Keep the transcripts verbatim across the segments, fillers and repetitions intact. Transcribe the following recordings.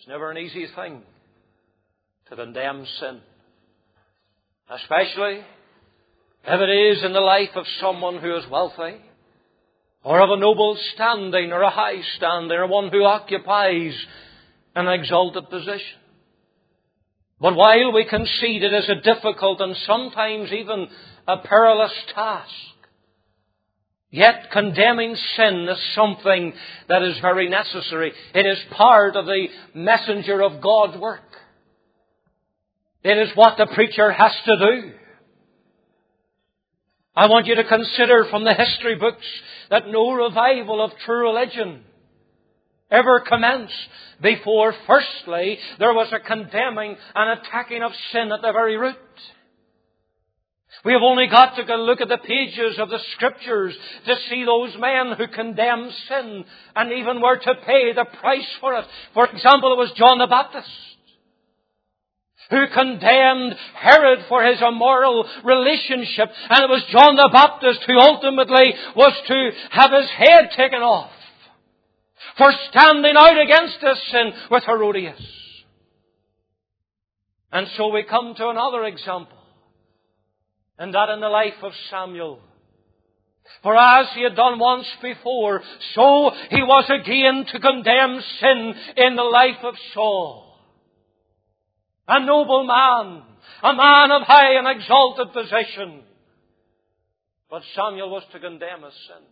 It's never an easy thing to condemn sin, especially if it is in the life of someone who is wealthy, or of a noble standing, or a high standing, or one who occupies an exalted position. But while we concede it is a difficult and sometimes even a perilous task, yet condemning sin is something that is very necessary. It is part of the messenger of God's work. It is what the preacher has to do. I want you to consider from the history books that no revival of true religion ever commenced before, firstly, there was a condemning and attacking of sin at the very root. We have only got to go look at the pages of the Scriptures to see those men who condemned sin and even were to pay the price for it. For example, it was John the Baptist who condemned Herod for his immoral relationship. And it was John the Baptist who ultimately was to have his head taken off for standing out against this sin with Herodias. And so we come to another example, and that in the life of Samuel. For as he had done once before, so he was again to condemn sin in the life of Saul. A noble man, a man of high and exalted position. But Samuel was to condemn his sin.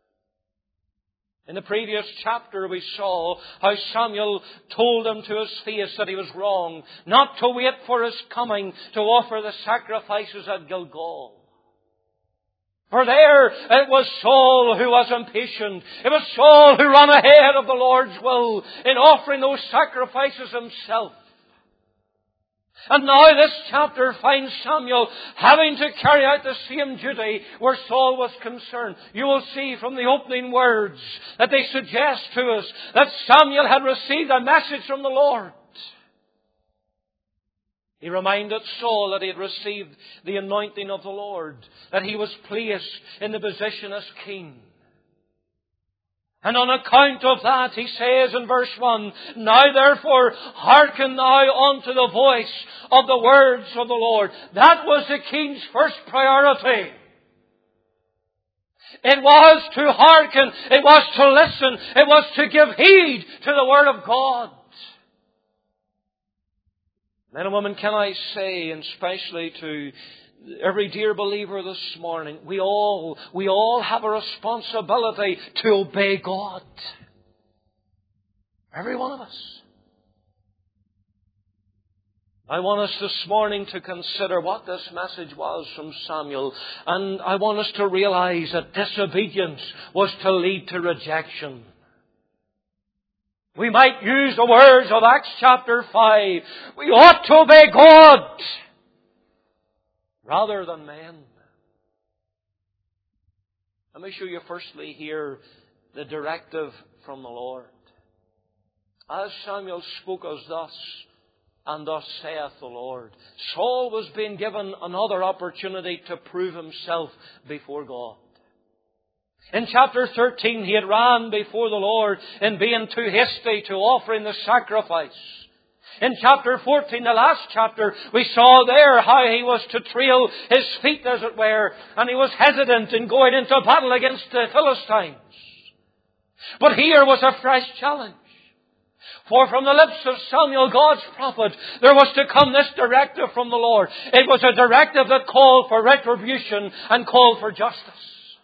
In the previous chapter we saw how Samuel told him to his face that he was wrong, not to wait for his coming to offer the sacrifices at Gilgal. For there it was Saul who was impatient. It was Saul who ran ahead of the Lord's will in offering those sacrifices himself. And now this chapter finds Samuel having to carry out the same duty where Saul was concerned. You will see from the opening words that they suggest to us that Samuel had received a message from the Lord. He reminded Saul that he had received the anointing of the Lord, that he was placed in the position as king. And on account of that, he says in verse one, Now therefore hearken thou unto the voice of the words of the Lord. That was the king's first priority. It was to hearken, it was to listen, it was to give heed to the word of God. Men and women, can I say, and especially to every dear believer this morning, we all, we all have a responsibility to obey God. Every one of us. I want us this morning to consider what this message was from Samuel. And I want us to realize that disobedience was to lead to rejection. We might use the words of Acts chapter five. We ought to obey God rather than men. Let me show you firstly here the directive from the Lord. As Samuel spoke us thus, and thus saith the Lord, Saul was being given another opportunity to prove himself before God. In chapter thirteen, he had ran before the Lord in being too hasty to offering the sacrifice. In chapter fourteen, the last chapter, we saw there how he was to trail his feet, as it were, and he was hesitant in going into battle against the Philistines. But here was a fresh challenge. For from the lips of Samuel, God's prophet, there was to come this directive from the Lord. It was a directive that called for retribution and called for justice.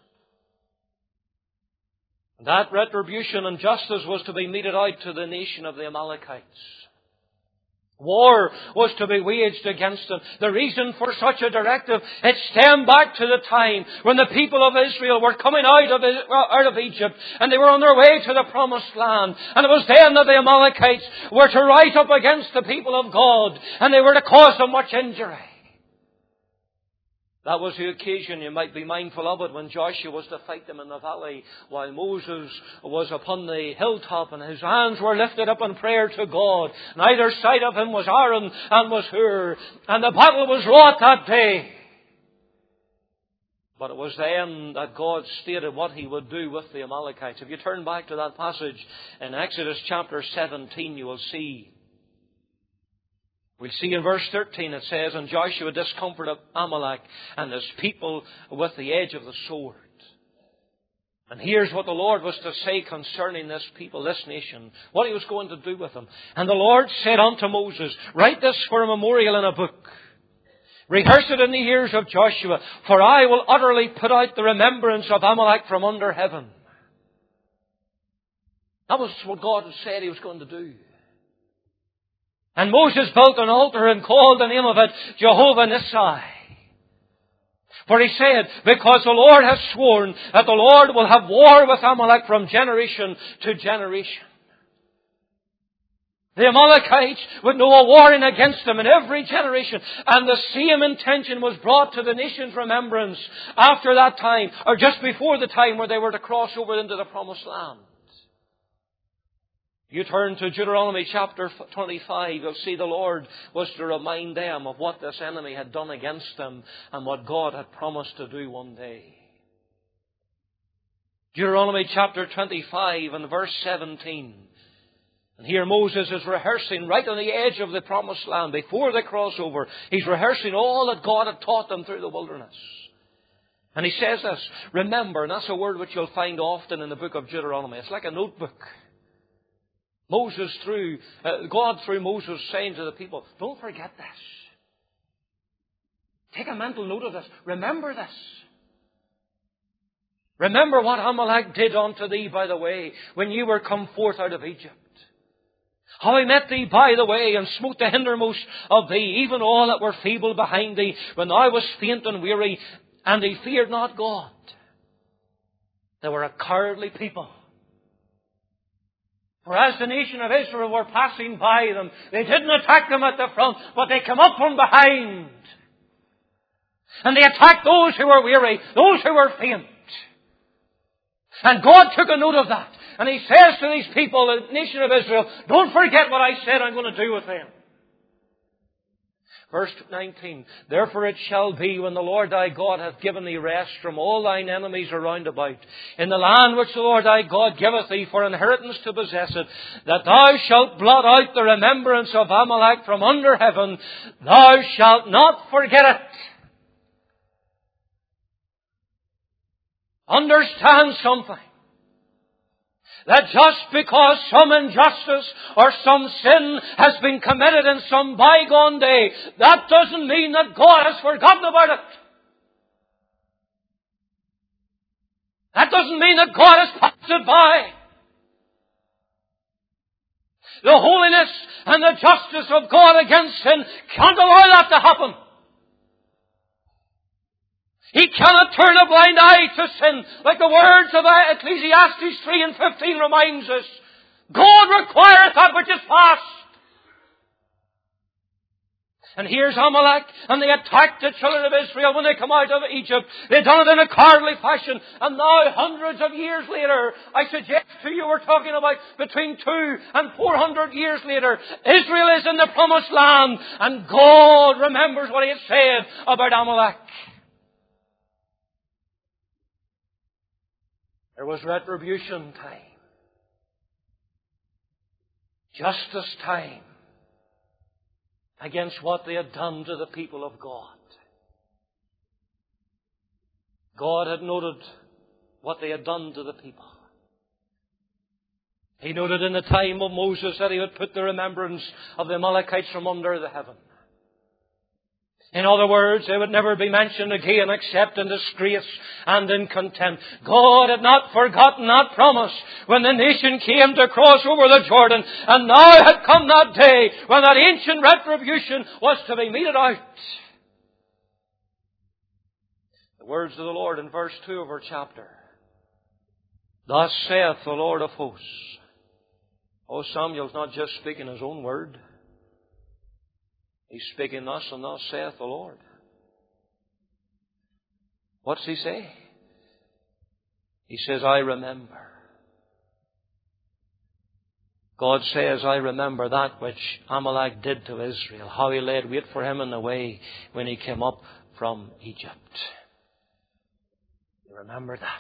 That retribution and justice was to be meted out to the nation of the Amalekites. War was to be waged against them. The reason for such a directive, it stemmed back to the time when the people of Israel were coming out of, out of Egypt and they were on their way to the promised land. And it was then that the Amalekites were to rise up against the people of God and they were to cause them much injury. That was the occasion, you might be mindful of it, when Joshua was to fight them in the valley while Moses was upon the hilltop and his hands were lifted up in prayer to God. On either side of him was Aaron and was Hur. And the battle was wrought that day. But it was then that God stated what He would do with the Amalekites. If you turn back to that passage in Exodus chapter seventeen, you will see We'll see in verse thirteen it says, and Joshua discomforted Amalek and his people with the edge of the sword. And here's what the Lord was to say concerning this people, this nation, what He was going to do with them. And the Lord said unto Moses, write this for a memorial in a book. Rehearse it in the ears of Joshua, for I will utterly put out the remembrance of Amalek from under heaven. That was what God had said He was going to do. And Moses built an altar and called the name of it Jehovah Nissi. For he said, because the Lord has sworn that the Lord will have war with Amalek from generation to generation. The Amalekites would know a warring against them in every generation. And the same intention was brought to the nation's remembrance after that time, or just before the time where they were to cross over into the Promised Land. You turn to Deuteronomy chapter twenty-five, you'll see the Lord was to remind them of what this enemy had done against them and what God had promised to do one day. Deuteronomy chapter twenty-five and verse seventeen. And here Moses is rehearsing right on the edge of the Promised Land before they cross over. He's rehearsing all that God had taught them through the wilderness. And he says this, remember, and that's a word which you'll find often in the book of Deuteronomy. It's like a notebook. Moses through, uh, God through Moses saying to the people, don't forget this. Take a mental note of this. Remember this. Remember what Amalek did unto thee by the way when you were come forth out of Egypt. How he met thee by the way and smote the hindermost of thee, even all that were feeble behind thee, when thou wast faint and weary, and they feared not God. They were a cowardly people. For as the nation of Israel were passing by them, they didn't attack them at the front, but they came up from behind. And they attacked those who were weary, those who were faint. And God took a note of that. And He says to these people, the nation of Israel, don't forget what I said I'm going to do with them. Verse nineteen, therefore it shall be when the Lord thy God hath given thee rest from all thine enemies around about, in the land which the Lord thy God giveth thee for inheritance to possess it, that thou shalt blot out the remembrance of Amalek from under heaven, thou shalt not forget it. Understand something. That just because some injustice or some sin has been committed in some bygone day, that doesn't mean that God has forgotten about it. That doesn't mean that God has passed it by. The holiness and the justice of God against sin can't allow that to happen. He cannot turn a blind eye to sin, like the words of Ecclesiastes three and fifteen reminds us. God requires that which is past. And here's Amalek, and they attacked the children of Israel when they come out of Egypt. They done it in a cowardly fashion. And now, hundreds of years later, I suggest to you we're talking about between two and four hundred years later, Israel is in the Promised Land, and God remembers what He had said about Amalek. There was retribution time. Justice time. Against what they had done to the people of God. God had noted what they had done to the people. He noted in the time of Moses that He would put the remembrance of the Amalekites from under the heaven. In other words, they would never be mentioned again except in disgrace and in contempt. God had not forgotten that promise when the nation came to cross over the Jordan. And now had come that day when that ancient retribution was to be meted out. The words of the Lord in verse two of our chapter. Thus saith the Lord of hosts. Oh, Samuel's not just speaking his own word. He's speaking thus and thus saith the Lord. What's He say? He says, I remember. God says, I remember that which Amalek did to Israel. How he laid wait for him in the way when he came up from Egypt. You remember that?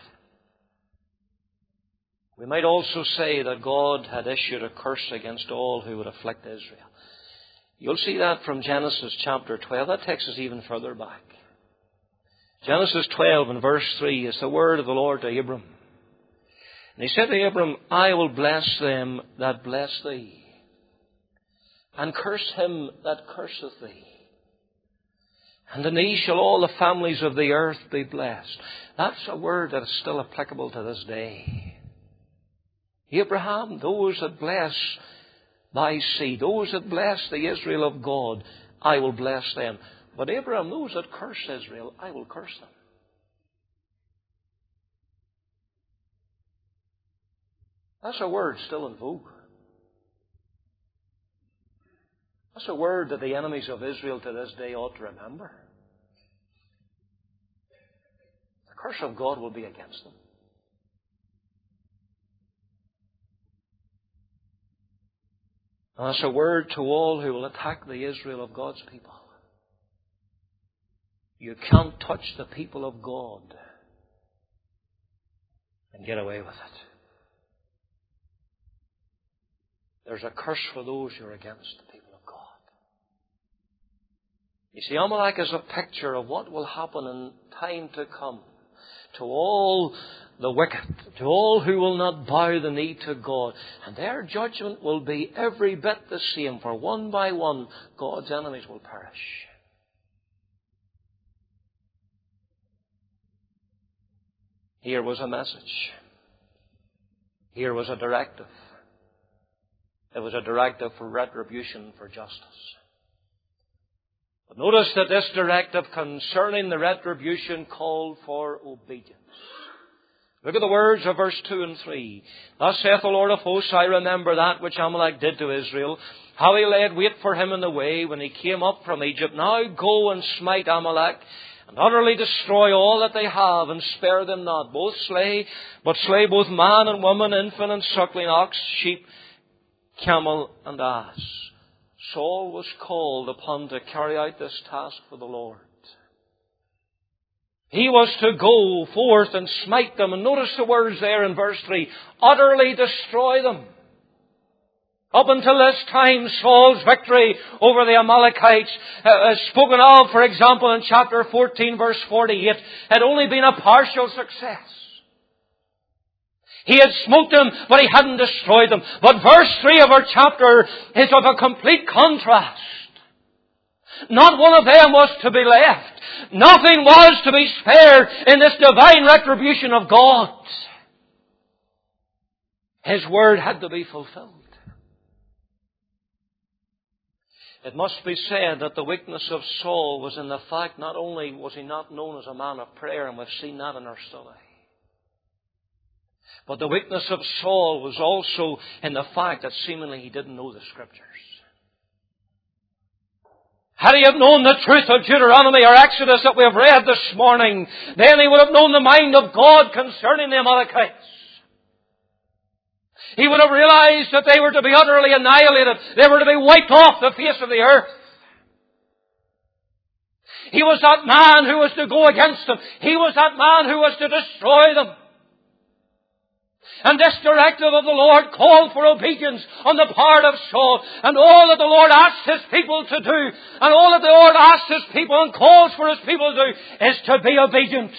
We might also say that God had issued a curse against all who would afflict Israel. You'll see that from Genesis chapter twelve. That takes us even further back. Genesis twelve and verse three is the word of the Lord to Abram. And he said to Abram, I will bless them that bless thee, and curse him that curseth thee. And in thee shall all the families of the earth be blessed. That's a word that is still applicable to this day. Abraham, those that bless thy seed, those that bless the Israel of God, I will bless them. But Abraham, those that curse Israel, I will curse them. That's a word still in vogue. That's a word that the enemies of Israel to this day ought to remember. The curse of God will be against them. And that's a word to all who will attack the Israel of God's people. You can't touch the people of God and get away with it. There's a curse for those who are against the people of God. You see, Amalek is a picture of what will happen in time to come to all the wicked, to all who will not bow the knee to God. And their judgment will be every bit the same, for one by one God's enemies will perish. Here was a message. Here was a directive. It was a directive for retribution, for justice. But notice that this directive concerning the retribution called for obedience. Look at the words of verse two and three. Thus saith the Lord of hosts, I remember that which Amalek did to Israel, how he laid wait for him in the way when he came up from Egypt. Now go and smite Amalek, and utterly destroy all that they have, and spare them not. Both slay, but slay both man and woman, infant and suckling, ox, sheep, camel, and ass. Saul was called upon to carry out this task for the Lord. He was to go forth and smite them. And notice the words there in verse three. Utterly destroy them. Up until this time, Saul's victory over the Amalekites, uh, spoken of, for example, in chapter fourteen, verse forty-eight, had only been a partial success. He had smote them, but he hadn't destroyed them. But verse three of our chapter is of a complete contrast. Not one of them was to be left. Nothing was to be spared in this divine retribution of God. His word had to be fulfilled. It must be said that the weakness of Saul was in the fact not only was he not known as a man of prayer, and we've seen that in our study, but the weakness of Saul was also in the fact that seemingly he didn't know the Scriptures. Had he have known the truth of Deuteronomy or Exodus that we have read this morning, then he would have known the mind of God concerning the Amalekites. He would have realized that they were to be utterly annihilated. They were to be wiped off the face of the earth. He was that man who was to go against them. He was that man who was to destroy them. And this directive of the Lord called for obedience on the part of Saul. And all that the Lord asks His people to do, and all that the Lord asks His people and calls for His people to do, is to be obedient.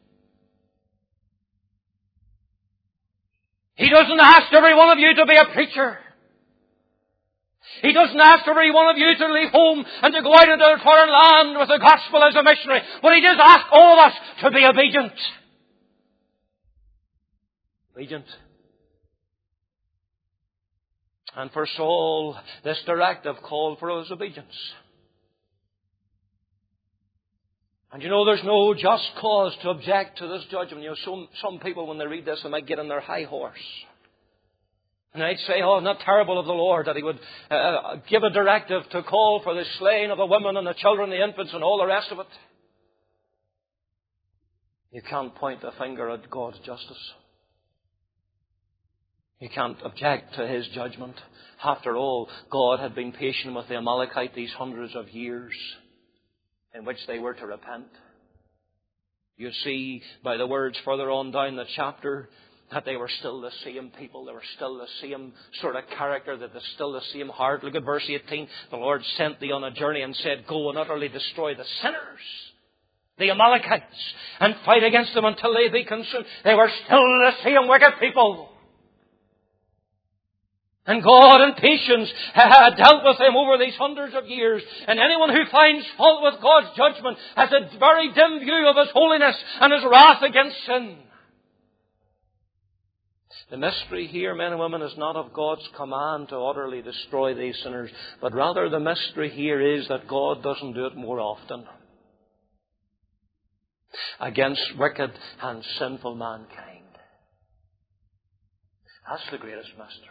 He doesn't ask every one of you to be a preacher. He doesn't ask every one of you to leave home and to go out into a foreign land with the gospel as a missionary. But He does ask all of us to be obedient. Obedient. And for Saul, this directive called for his obedience. And you know, there's no just cause to object to this judgment. You know, some, some people, when they read this, they might get on their high horse. And they'd say, oh, not terrible of the Lord that He would uh, give a directive to call for the slaying of the women and the children, the infants, and all the rest of it. You can't point the finger at God's justice. You can't object to His judgment. After all, God had been patient with the Amalekite these hundreds of years in which they were to repent. You see by the words further on down the chapter that they were still the same people, they were still the same sort of character, that they're still the same heart. Look at verse eighteen. The Lord sent thee on a journey and said, go and utterly destroy the sinners, the Amalekites, and fight against them until they be consumed. They were still the same wicked people. And God in patience had dealt with them over these hundreds of years. And anyone who finds fault with God's judgment has a very dim view of His holiness and His wrath against sin. The mystery here, men and women, is not of God's command to utterly destroy these sinners, but rather the mystery here is that God doesn't do it more often against wicked and sinful mankind. That's the greatest mystery.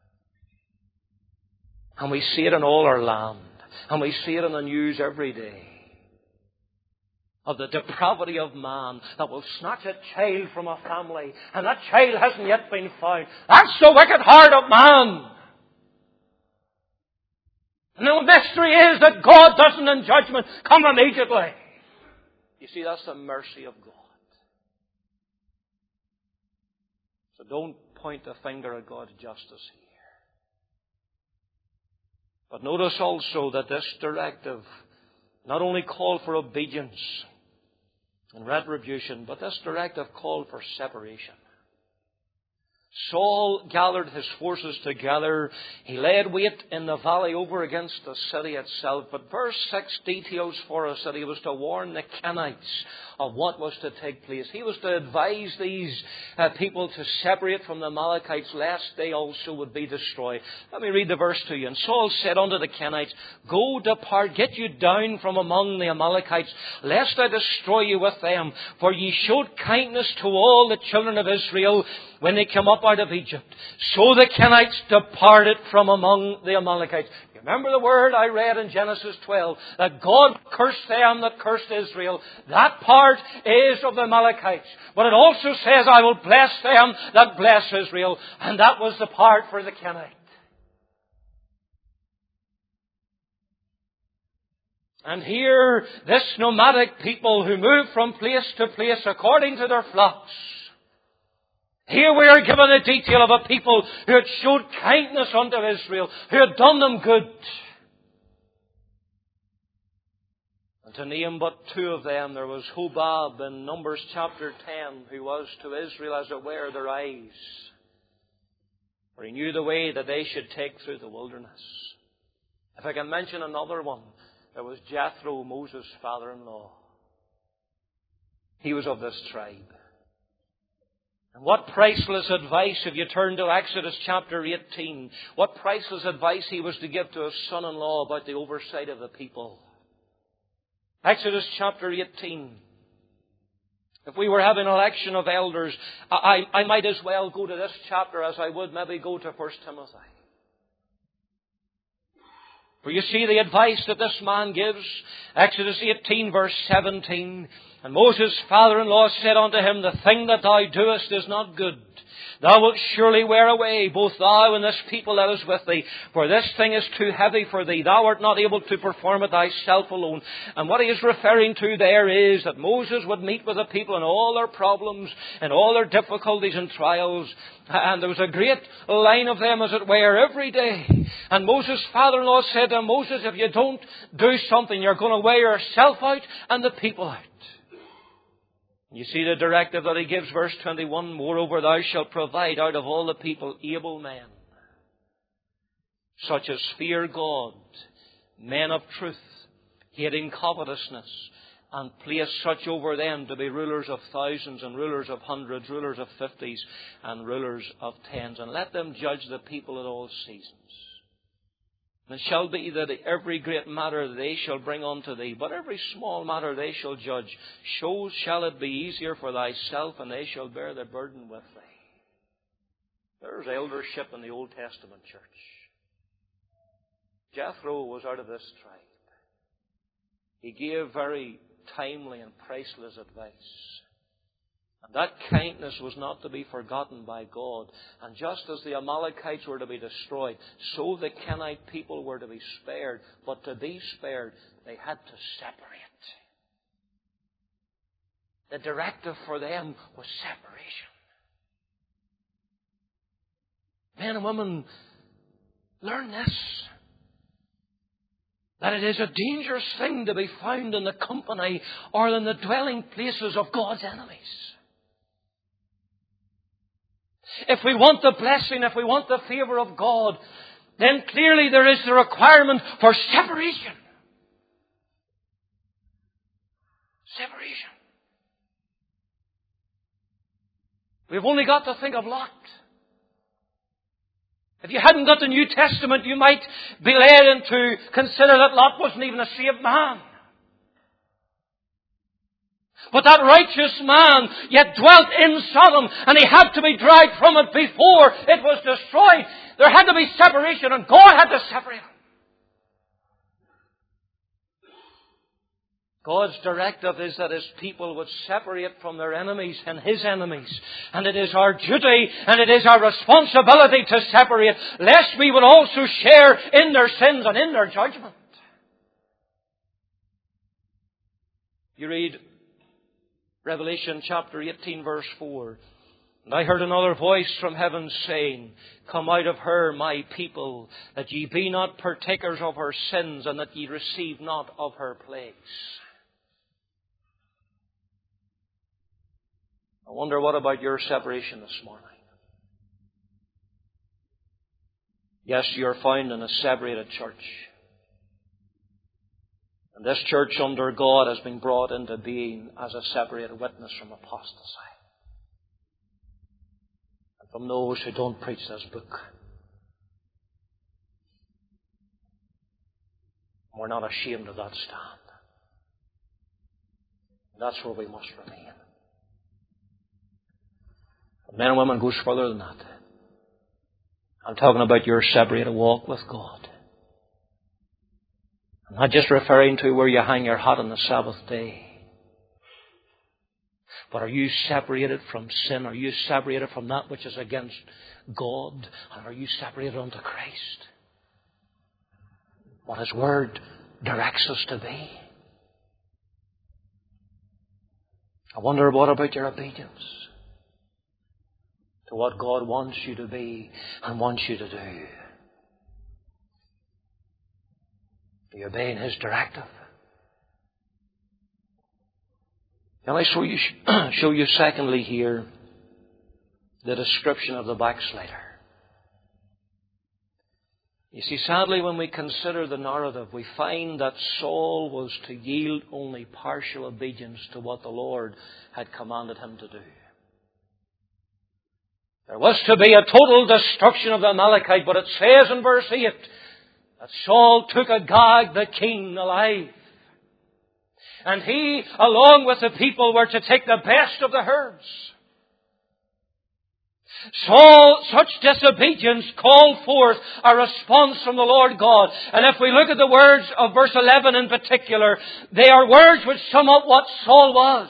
And we see it in all our land. And we see it in the news every day. Of the depravity of man that will snatch a child from a family. And that child hasn't yet been found. That's the wicked heart of man. And the mystery is that God doesn't in judgment come immediately. You see, that's the mercy of God. So don't point the finger at God's justice here. But notice also that this directive not only called for obedience and retribution, but this directive called for separation. Saul gathered his forces together. He laid wait in the valley over against the city itself. But verse six details for us that he was to warn the Kenites of what was to take place. He was to advise these uh, people to separate from the Amalekites, lest they also would be destroyed. Let me read the verse to you. And Saul said unto the Kenites, go, depart, get you down from among the Amalekites, lest I destroy you with them. For ye showed kindness to all the children of Israel when they came up out of Egypt. So the Kenites departed from among the Amalekites. You remember the word I read in Genesis twelve, that God cursed them that cursed Israel. That part is of the Amalekites. But it also says, I will bless them that bless Israel. And that was the part for the Kenite. And here, this nomadic people who moved from place to place according to their flocks. Here we are given a detail of a people who had showed kindness unto Israel, who had done them good. And to name but two of them, there was Hobab in Numbers chapter ten, who was to Israel as it were their eyes. For he knew the way that they should take through the wilderness. If I can mention another one, there was Jethro, Moses' father-in-law. He was of this tribe. And what priceless advice, if you turn to Exodus chapter eighteen, what priceless advice he was to give to his son-in-law about the oversight of the people. Exodus chapter eighteen. If we were having an election of elders, I, I might as well go to this chapter as I would maybe go to First Timothy. For you see the advice that this man gives. Exodus eighteen verse seventeen. And Moses' father-in-law said unto him, the thing that thou doest is not good. Thou wilt surely wear away, both thou and this people that is with thee. For this thing is too heavy for thee. Thou art not able to perform it thyself alone. And what he is referring to there is that Moses would meet with the people in all their problems, and all their difficulties and trials. And there was a great line of them, as it were, every day. And Moses' father-in-law said to him, Moses, if you don't do something, you're going to wear yourself out and the people out. You see the directive that he gives, verse twenty-one, moreover thou shalt provide out of all the people able men, such as fear God, men of truth, hating covetousness, and place such over them to be rulers of thousands and rulers of hundreds, rulers of fifties and rulers of tens. And let them judge the people at all seasons. And it shall be that every great matter they shall bring unto thee, but every small matter they shall judge. So shall it be easier for thyself, and they shall bear the burden with thee. There's eldership in the Old Testament church. Jethro was out of this tribe. He gave very timely and priceless advice. And that kindness was not to be forgotten by God. And just as the Amalekites were to be destroyed, so the Kenite people were to be spared. But to be spared, they had to separate. The directive for them was separation. Men and women, learn this. That it is a dangerous thing to be found in the company or in the dwelling places of God's enemies. If we want the blessing, if we want the favour of God, then clearly there is the requirement for separation. Separation. We've only got to think of Lot. If you hadn't got the New Testament, you might be led into consider that Lot wasn't even a saved man. But that righteous man yet dwelt in Sodom, and he had to be dragged from it before it was destroyed. There had to be separation, and God had to separate him. God's directive is that His people would separate from their enemies and His enemies. And it is our duty and it is our responsibility to separate, lest we would also share in their sins and in their judgment. You read Revelation chapter eighteen verse four. And I heard another voice from heaven saying, Come out of her, my people, that ye be not partakers of her sins, and that ye receive not of her plagues. I wonder, what about your separation this morning? Yes, you're found in a separated church. And this church under God has been brought into being as a separated witness from apostasy. And from those who don't preach this book. We're not ashamed of that stand. And that's where we must remain. But men and women, goes further than that. I'm talking about your separated walk with God. I'm not just referring to where you hang your hat on the Sabbath day. But are you separated from sin? Are you separated from that which is against God? And are you separated unto Christ? What His Word directs us to be. I wonder, what about your obedience to what God wants you to be and wants you to do? Are you obeying His directive? Can I show you, show you secondly here the description of the backslider? You see, sadly, when we consider the narrative, we find that Saul was to yield only partial obedience to what the Lord had commanded him to do. There was to be a total destruction of the Amalekite, but it says in verse eight that Saul took Agag the king alive. And he, along with the people, were to take the best of the herds. Saul, such disobedience called forth a response from the Lord God. And if we look at the words of verse eleven in particular, they are words which sum up what Saul was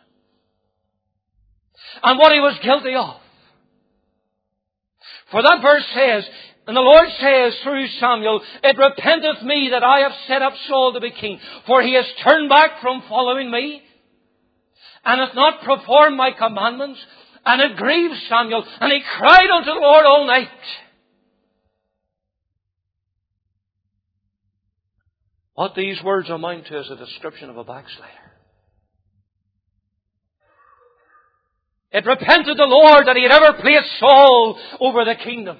and what he was guilty of. For that verse says, and the Lord says through Samuel, It repenteth me that I have set up Saul to be king, for he has turned back from following me, and hath not performed my commandments. And it grieved Samuel, and he cried unto the Lord all night. What these words amount to is a description of a backslider. It repented the Lord that He had ever placed Saul over the kingdom.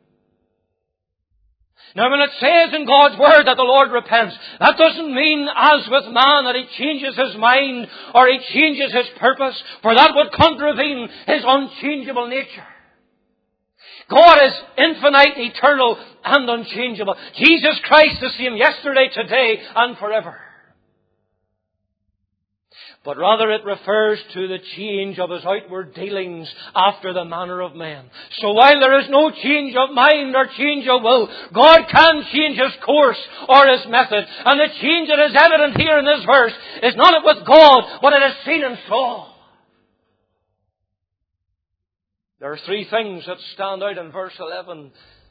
Now, when it says in God's Word that the Lord repents, that doesn't mean, as with man, that He changes his mind or He changes his purpose, for that would contravene His unchangeable nature. God is infinite, eternal, and unchangeable. Jesus Christ the same yesterday, today, and forever. But rather it refers to the change of His outward dealings after the manner of men. So while there is no change of mind or change of will, God can change His course or His method. And the change that is evident here in this verse is not with God, but it is seen in Saul. There are three things that stand out in verse eleven.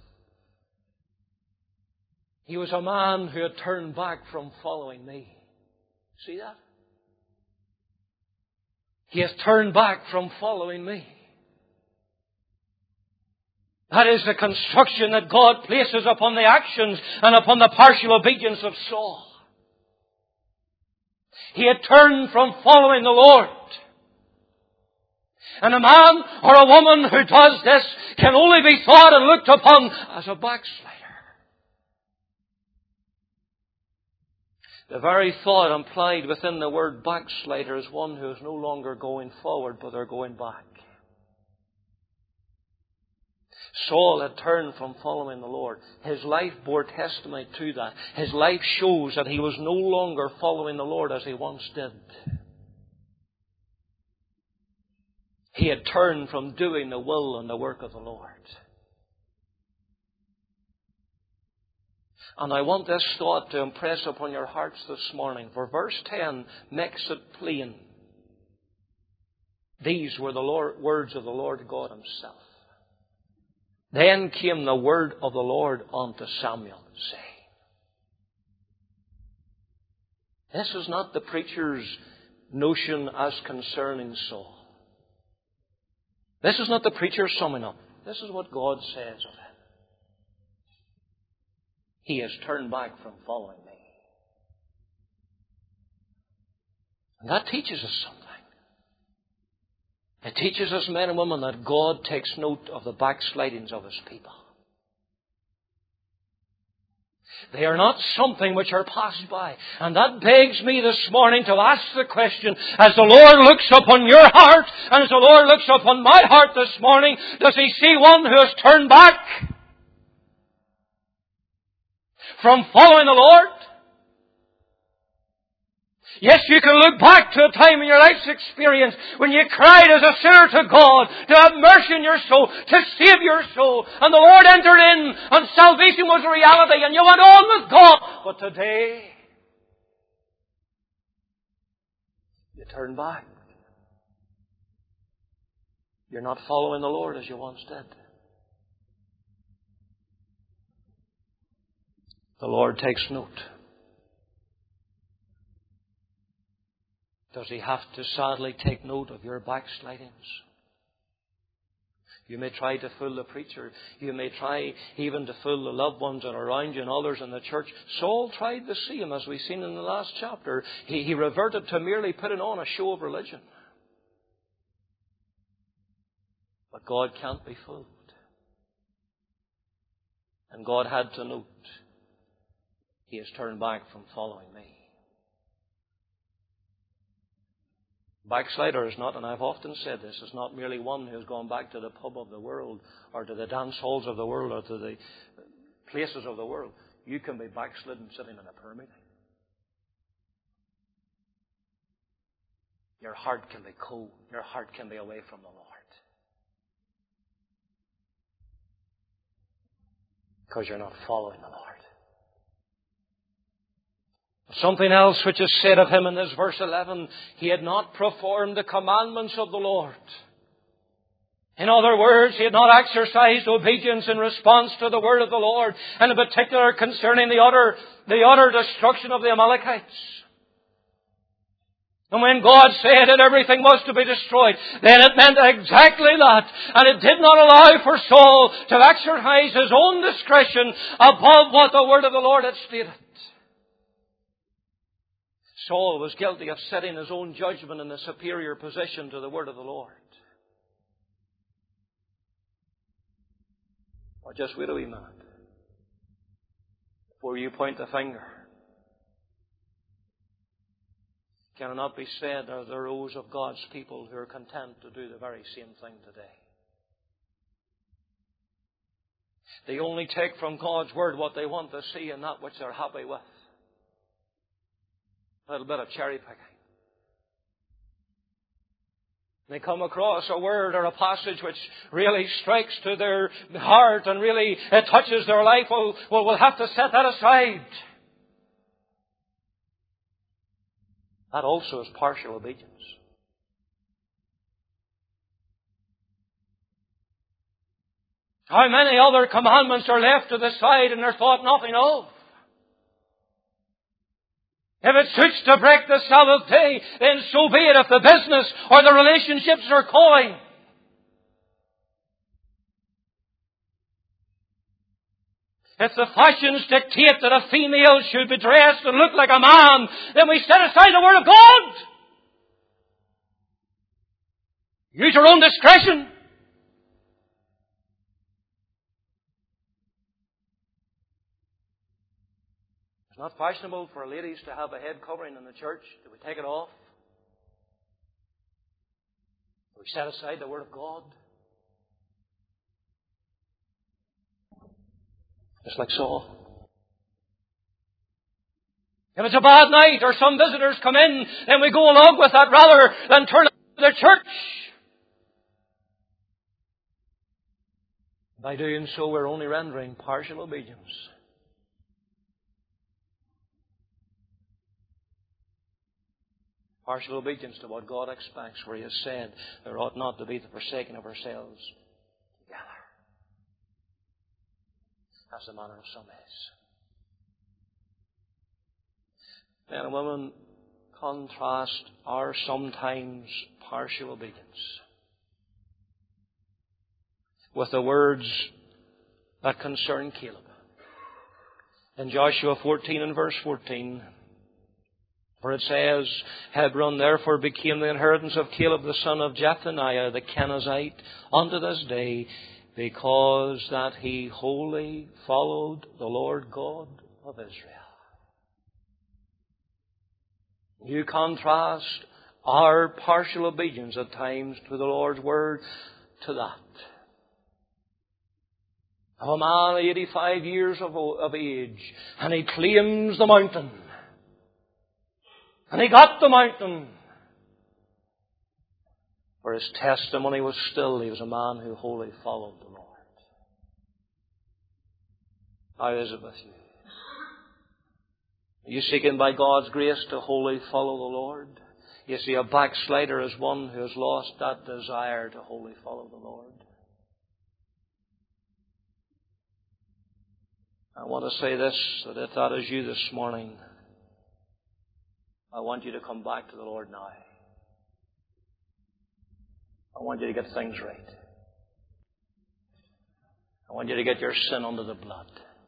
He was a man who had turned back from following me. See that? He has turned back from following me. That is the construction that God places upon the actions and upon the partial obedience of Saul. He had turned from following the Lord. And a man or a woman who does this can only be thought and looked upon as a backslider. The very thought implied within the word backslider is one who is no longer going forward, but they're going back. Saul had turned from following the Lord. His life bore testimony to that. His life shows that he was no longer following the Lord as he once did. He had turned from doing the will and the work of the Lord. And I want this thought to impress upon your hearts this morning. For verse ten makes it plain. These were the Lord, words of the Lord God Himself. Then came the word of the Lord unto Samuel, saying. This is not the preacher's notion as concerning Saul. This is not the preacher summing up. This is what God says of him. He has turned back from following me. And that teaches us something. It teaches us, men and women, that God takes note of the backslidings of His people. They are not something which are passed by. And that begs me this morning to ask the question, as the Lord looks upon your heart, and as the Lord looks upon my heart this morning, does He see one who has turned back from following the Lord? Yes, you can look back to a time in your life's experience when you cried as a sinner to God to have mercy in your soul, to save your soul. And the Lord entered in and salvation was a reality and you went on with God. But today, you turn back. You're not following the Lord as you once did. The Lord takes note. Does He have to sadly take note of your backslidings? You may try to fool the preacher. You may try even to fool the loved ones that are around you and others in the church. Saul tried the same, as we've seen in the last chapter. He, he reverted to merely putting on a show of religion. But God can't be fooled. And God had to note, he has turned back from following me. Backslider is not, and I've often said this, is not merely one who has gone back to the pub of the world or to the dance halls of the world or to the places of the world. You can be backslidden sitting in a prayer meeting. Your heart can be cold. Your heart can be away from the Lord. Because you're not following the Lord. Something else which is said of him in this verse eleven, he had not performed the commandments of the Lord. In other words, he had not exercised obedience in response to the word of the Lord, and in particular concerning the utter, the utter destruction of the Amalekites. And when God said that everything was to be destroyed, then it meant exactly that. And it did not allow for Saul to exercise his own discretion above what the word of the Lord had stated. Saul was guilty of setting his own judgment in a superior position to the word of the Lord. Or just wait a wee minute before you point the finger. Can it not be said there are the rows of God's people who are content to do the very same thing today? They only take from God's word what they want to see and that which they're happy with. A little bit of cherry picking. They come across a word or a passage which really strikes to their heart and really it touches their life. Well, well, we'll have to set that aside. That also is partial obedience. How many other commandments are left to the side and are thought nothing of? If it suits to break the Sabbath day, then so be it if the business or the relationships are calling. If the fashions dictate that a female should be dressed and look like a man, then we set aside the Word of God. Use your own discretion. It's not fashionable for ladies to have a head covering in the church. Do we take it off? Do we set aside the Word of God? Just like Saul. If it's a bad night or some visitors come in, then we go along with that rather than turn to the church. By doing so, we're only rendering partial obedience. Partial obedience to what God expects, where He has said there ought not to be the forsaking of ourselves together, as the manner of some is. Men and women, contrast our sometimes partial obedience with the words that concern Caleb. In Joshua fourteen and verse fourteen, for it says, Hebron therefore became the inheritance of Caleb the son of Jephunneh the Kenizzite unto this day, because that he wholly followed the Lord God of Israel. You contrast our partial obedience at times to the Lord's Word to that. Of a man eighty-five years of, of age, and he claims the mountain. And he got the mountain. For his testimony was still, he was a man who wholly followed the Lord. How is it with you? Are you seeking by God's grace to wholly follow the Lord? You see, a backslider is one who has lost that desire to wholly follow the Lord. I want to say this, that if that is you this morning, I want you to come back to the Lord now. I want you to get things right. I want you to get your sin under the blood.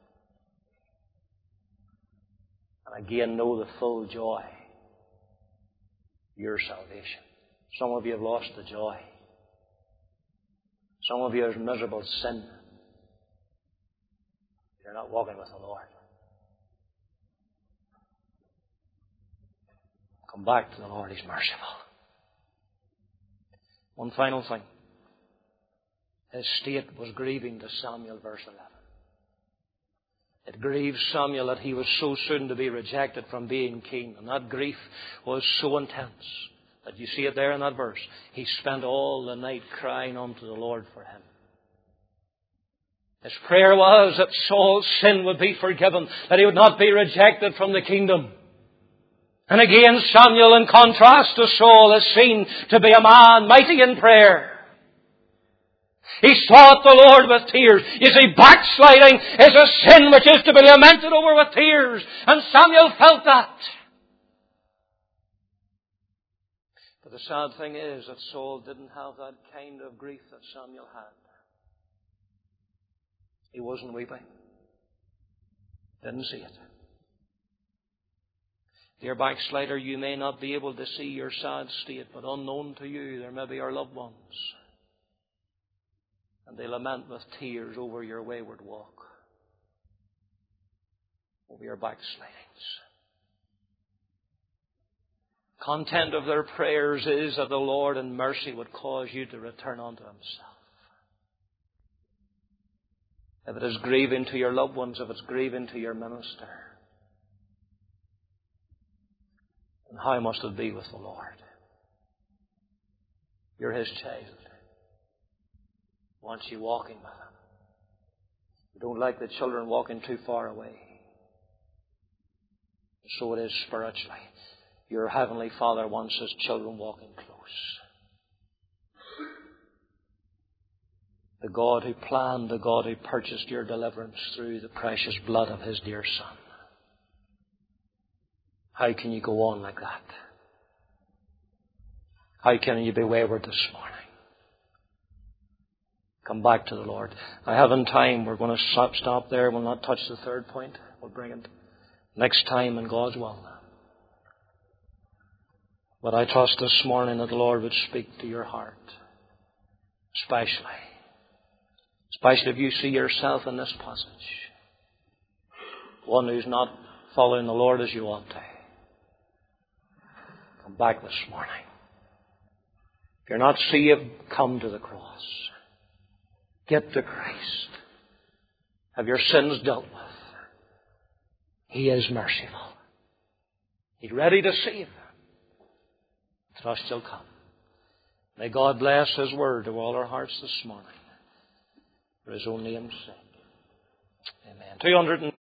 And again, know the full joy of your salvation. Some of you have lost the joy. Some of you are miserable sin. You're not walking with the Lord. Come back to the Lord. He's merciful. One final thing. His state was grieving to Samuel, verse eleven. It grieved Samuel that he was so soon to be rejected from being king. And that grief was so intense that you see it there in that verse. He spent all the night crying unto the Lord for him. His prayer was that Saul's sin would be forgiven, that he would not be rejected from the kingdom. And again, Samuel, in contrast to Saul, is seen to be a man mighty in prayer. He sought the Lord with tears. You see, backsliding is a sin which is to be lamented over with tears. And Samuel felt that. But the sad thing is that Saul didn't have that kind of grief that Samuel had. He wasn't weeping. Didn't see it. Dear backslider, you may not be able to see your sad state, but unknown to you, there may be our loved ones. And they lament with tears over your wayward walk, over your backslidings. Content of their prayers is that the Lord in mercy would cause you to return unto Himself. If it is grieving to your loved ones, if it's grieving to your minister, then how must it be with the Lord? You're His child. Wants you walking with Him. You don't like the children walking too far away. So it is spiritually. Your Heavenly Father wants His children walking close. The God who planned, the God who purchased your deliverance through the precious blood of His dear Son. How can you go on like that? How can you be wayward this morning? Come back to the Lord. I haven't time. We're going to stop, stop there. We'll not touch the third point. We'll bring it next time in God's will. But I trust this morning that the Lord would speak to your heart. Especially. Especially if you see yourself in this passage. One who's not following the Lord as you ought to. Come back this morning. If you're not saved, come to the cross. Get to Christ. Have your sins dealt with. He is merciful. He's ready to save. Trust He'll come. May God bless His word to all our hearts this morning. For His own name's sake. Amen. two hundred